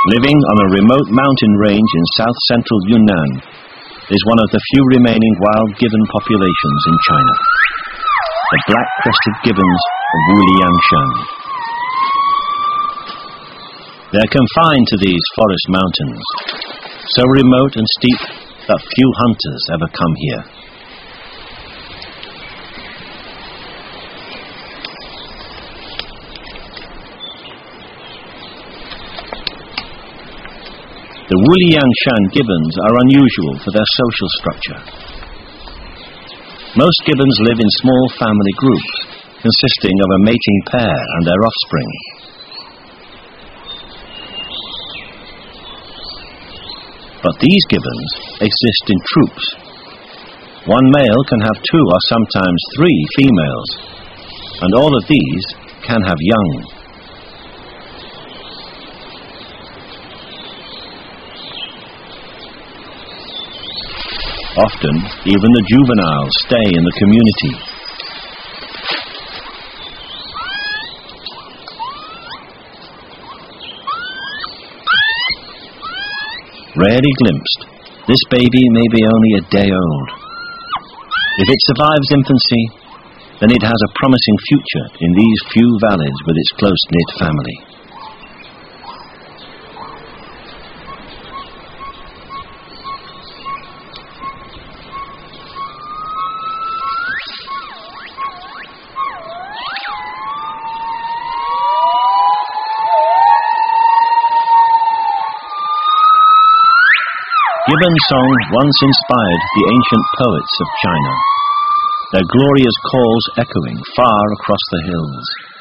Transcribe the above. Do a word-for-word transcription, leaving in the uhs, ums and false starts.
living on a remote mountain range in south-central Yunnan, is one of the few remaining wild gibbon populations in China, the black-crested gibbons of Wuliangshan. They're confined to these forest mountains, so remote and steep that few hunters ever come here. The Wuliangshan gibbons are unusual for their social structure. Most gibbons live in small family groups, consisting of a mating pair and their offspring. But these gibbons exist in troops. One male can have two or sometimes three females, and all of these can have young. Often, even the juveniles stay in the community. Rarely glimpsed, this baby may be only a day old. If it survives infancy, then it has a promising future in these few valleys with its close-knit family. Gibbon song once inspired the ancient poets of China, their glorious calls echoing far across the hills.